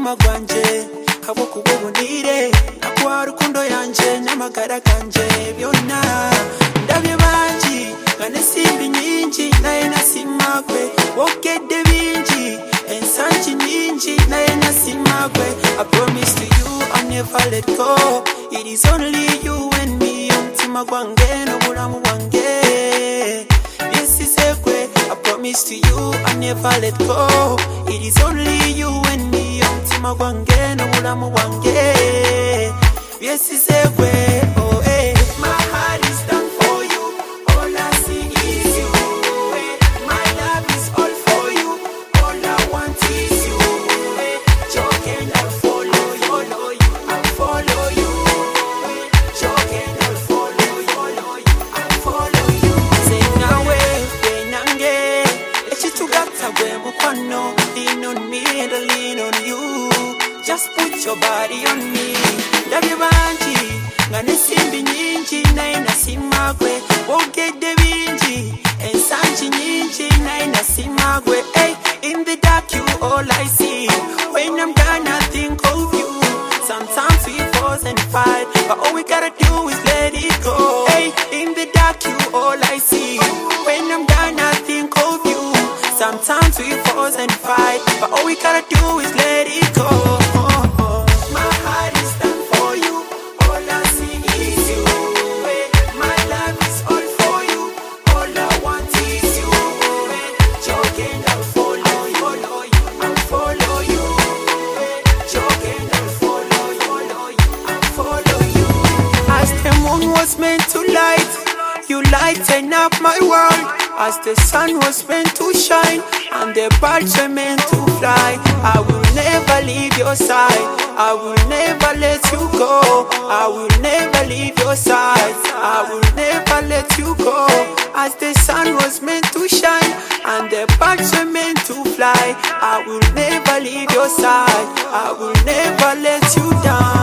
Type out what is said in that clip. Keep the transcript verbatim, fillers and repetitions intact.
mutima gwanje kabo kububunire nakwa rukundo yanje nyamagara kanje byonna ndabye banji ngane simbi nyingi naye nasimagwe wokedde bingi ensangi nyingi naye nasimagwe. I promise to you I'll never let go. It is only you and me mutima gwange n'obulamu bwange byesisekwe. I promise to you I'll never let go. It is only you and me mutima gwange n'obulamu bwange byesisekwe. Oh hey, my heart is done for you. All I see is you. Hey, my love is all for you. All I want is you. Hey, joking I'll follow you. Follow you. I'll follow you. Hey, joking I'll follow you. Follow you. I'll follow you. Say nawe benyange ekitugata gwe mukwano. Lean on me and I'll lean on you. Just put your body on me. Ndabye banji ngane simbi nyingi naye nasimagwe wogedde bingi ensangi nyingi naye nasimagwe. Hey, in the dark you all I see. When I'm done I think of you. Sometimes we fall and fight, but all we gotta do is let it go. Hey, in the dark you all I see. When I'm done I think of you. Sometimes we fall and fight, but all we gotta do is let it go. Was meant to light, you lighten up my world. As the sun was meant to shine, and the birds were meant to fly. I will never leave your side, I will never let you go. I will never leave your side, I will never let you go. As the sun was meant to shine, and the birds were meant to fly. I will never leave your side, I will never let you down.